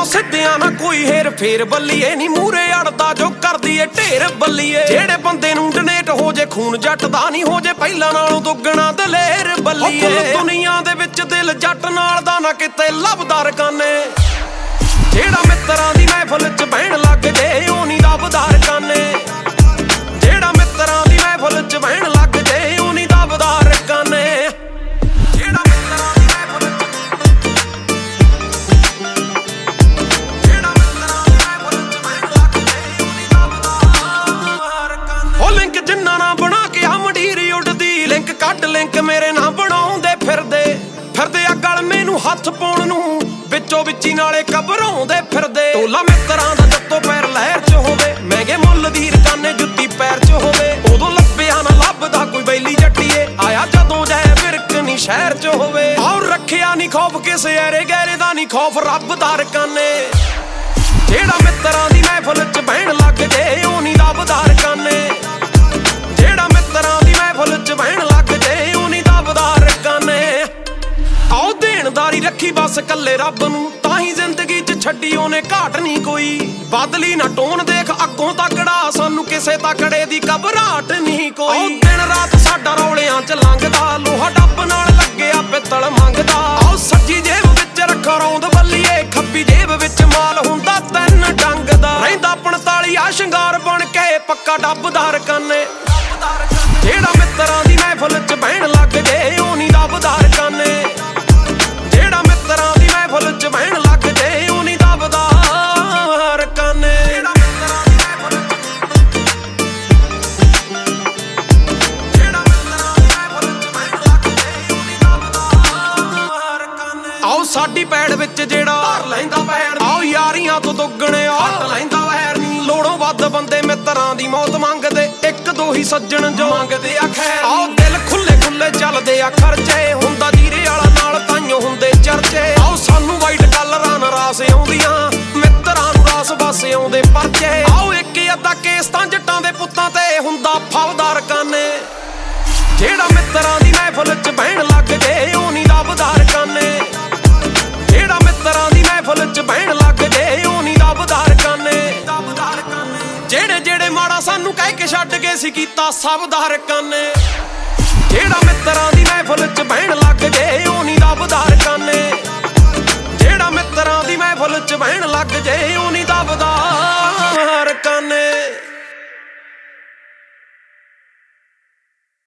ਸਿੱਧਿਆਂ ਨਾ ਕੋਈ ਹੇਰ ਫੇਰ ਬੱਲੀਏ ਨੀ ਮੂਰੇ ਅੜਦਾ ਜੋ ਕਰਦੀ ਏ ਢੇਰ ਬੱਲੀਏ ਜਿਹੜੇ ਬੰਦੇ ਨੂੰ ਡਨੇਟ ਹੋ ਜੇ ਖੂਨ ਜੱਟ ਦਾ ਨਹੀਂ ਹੋ ਜੇ ਪਹਿਲਾਂ ਨਾਲੋਂ ਦੁੱਗਣਾ ਦਲੇਰ ਬੱਲੀਏ ਦੁਨੀਆ ਦੇ ਵਿੱਚ ਦਿਲ ਜੱਟ ਨਾਲ ਦਾ ਨਾ ਕਿਤੇ ਲੱਭਦਾ ਰਕਾਨੇ ਜਿਹੜਾ ਮਿੱਤਰਾਂ ਦੀ ਮਹਿਫਲ 'ਚ ਬਹਿਣ ਲੱਗ ਜੇ ਉਹ ਨਹੀਂ ਲੱਭਦਾ ਰਕਾਨੇ ਜਿਹੜਾ ਮਿੱਤਰਾਂ ਦੀ ਮਹਿਫਲ 'ਚ ਬਹਿਣ ਲੱਗ ਜੇ ਉਹ ਨਹੀਂ ਲੱਭਦਾ ਰਕਾਨੇ ਕੱਢ ਲਿੰਕ ਮੇਰੇ ਨਾਲ ਬਣਾਉਂਦੇ ਫਿਰਦੇ ਆ ਗਲ ਮੈਨੂੰ ਹੱਥ ਪਾਉਣ ਨੂੰ ਵਿੱਚੋਂ ਵਿੱਚੀ ਨਾਲੇ ਘਬਰਾਉਂਦੇ ਫਿਰਦੇ ਟੋਲਾ ਮਿੱਤਰਾਂ ਦਾ ਜੱਤੋਂ ਪੈਰ ਲਹਿਰ 'ਚ ਹੋਵੇ ਮਹਿੰਗੇ ਮੁੱਲ ਦੀ ਰਕਾਨੇ ਜੁੱਤੀ ਪੈਰ 'ਚ ਹੋਵੇ ਉਦੋਂ ਲੱਭਿਆ ਨਾ ਲੱਭਦਾ ਕੋਈ ਬੈਲੀ ਜੱਟੀਏ ਆਇਆ ਜਦੋਂ ਜਾਏ ਵਿਰਕਨੀ ਸ਼ਹਿਰ 'ਚ ਹੋਵੇ ਔਰ ਰੱਖਿਆ ਨਹੀਂ ਖੌਫ ਕਿਸੇ ਐਰੇ ਗਹਿਰੇ ਦਾ ਨਹੀਂ ਖੌਫ ਰੱਬ ਦਾ ਰਕਾਨੇ ਜਿਹੜਾ ਮਿੱਤਰਾਂ ਦੀ ਮਹਿਫਲ 'ਚ ਬਹਿਣ ਲੱਗ ਜੇ ਉਹ ਨਹੀਂ ਲੱਭਦਾ ਰਕਾਨੇ ਜਿਹੜਾ ਮਿੱਤਰਾਂ ਦੀ ਮਹਿਫਲ 'ਚ ਬਹਿਣ ਲੱਗ ਜੇ ਉਹ ਨਹੀਂ ਲੱਭਦਾ ਰਕਾਨੇ ਆਓ ਦੇਣਦਾਰੀ ਰੱਖੀ ਬਸ ਕੱਲੇ ਰੱਬ ਨੂੰ ਤਾਂ ਹੀ ਜ਼ਿੰਦਗੀ 'ਚ ਛੱਡੀ ਉਹਨੇ ਘਾਟ ਨਹੀਂ ਕੋਈ ਬਦਲੀ ਨਾ ਟੋਨ ਦੇਖ ਅੱਗੋਂ ਤਕੜਾ ਸਾਨੂੰ ਕਿਸੇ ਤਕੜੇ ਦੀ ਘਬਰਾਹਟ ਨਹੀਂ ਕੋਈ ਆਓ ਦਿਨ ਰਾਤ ਸਾਡਾ ਰੌਲਿਆਂ 'ਚ ਲੰਘਦਾ ਲੋਹਾ ਡੱਬ ਨਾਲ ਲੱਗਿਆ ਪਿੱਤਲ ਮੰਗਦਾ ਆਓ ਸੱਜੀ ਜੇਬ ਵਿੱਚ ਰੱਖੋ ਰੌਂਦ ਬੱਲੀਏ ਖੱਬੀ ਜੇਬ ਵਿੱਚ ਮਾਲ ਹੁੰਦਾ ਤਿੰਨ ਡੰਗ ਦਾ ਰਹਿੰਦਾ 45 ਆ ਸ਼ਿੰਗਾਰ ਬਣ ਕੇ ਪੱਕਾ ਡੱਬਦਾ ਰਕਾਨੇ ਜਿਹੜਾ ਮਿੱਤਰਾਂ ਦੀ ਮਹਿਫਲ 'ਚ ਬਹਿਣ ਲੱਗ ਜੇ ਉਹ ਨਹੀਂ ਲੱਭਦਾ ਰਕਾਨੇ ਜਿਹੜਾ ਮਿੱਤਰਾਂ ਦੀ ਮਹਿਫਲ 'ਚ ਬਹਿਣ ਲੱਗ ਜੇ ਉਹ ਨਹੀਂ ਲੱਭਦਾ ਰਕਾਨੇ ਆਓ ਸਾਡੀ ਪੈੜ ਵਿੱਚ ਜਿਹੜਾ ਧਰ ਲੈਂਦਾ ਪੈੜ ਆਓ ਯਾਰੀਆਂ ਤੋਂ ਦੁੱਗਣੇ ਹੱਟ ਲੈਂਦਾ ਵੈਰ ਨੀ ਲੋੜੋਂ ਵੱਧ ਬੰਦੇ ਮਿੱਤਰਾਂ ਦੀ ਮੌਤ ਮੰਗਦੇ ਇੱਕ ਦੋ ਹੀ ਸੱਜਣ ਜੋ ਮੰਗਦੇ ਆ ਖੈਰ ਆਓ ਦਿਲ ਖੁੱਲੇ ਖੁੱਲੇ ਚੱਲਦੇ ਆ ਖਰਚੇ ਹੁੰਦਾ ਜੀਰੇ ਵਾਲਾ ਨਾਲ ਤਾਈਓ ਹੁੰਦੇ ਚਰਚੇ ਆਓ ਸਾਨੂੰ ਵਾਈਟ ਕਲਰਾਂ ਨਾਲ ਰਾਸ ਆਉਂਦੀਆਂ ਮਿੱਤਰਾਂ ਨੂੰ ਰਾਸ ਬਸ ਆਉਂਦੇ ਪਰਚੇ ਆਓ ਇੱਕ ਅੱਧਾ ਕੇਸ ਤਾਂ ਜੱਟਾਂ ਦੇ ਪੁੱਤਾਂ ਤੇ ਹੁੰਦਾ ਫੌਜਦਾਰ ਰਕਾਨੇ ਜਿਹੜਾ ਮਿੱਤਰਾਂ ਦੀ ਮਹਿਫਲ 'ਚ ਬਹਿਣ ਲੱਗ ਜੇ ਉਹ ਨਹੀਂ ਲੱਭਦਾ ਰਕਾਨੇ ਜਿਹੜਾ ਮਿੱਤਰਾਂ ਦੀ ਮਹਿਫਲ 'ਚ ਬਹਿਣ ਲੱਗ ਜੇ ਉਹ ਨਹੀਂ ਲੱਭਦਾ ਰਕਾਨੇ ਜਿਹੜੇ ਮਾੜਾ ਸਾਨੂੰ ਕਹਿ ਕੇ ਛੱਡ ਕੇ ਸੀ ਕੀਤਾ ਸਭ ਦਾ ਰਕਾਨੇ ਜਿਹੜਾ ਮਿੱਤਰਾਂ ਦੀ ਮਹਿਫਲ 'ਚ ਬਹਿਣ ਲੱਗ ਜੇ ਉਹ ਨਹੀਂ ਲੱਭਦਾ ਰਕਾਨੇ ਜਿਹੜਾ ਮਿੱਤਰਾਂ ਦੀ ਮਹਿਫਲ 'ਚ ਬਹਿਣ ਲੱਗ ਜੇ ਉਹ ਨਹੀਂ ਲੱਭਦਾ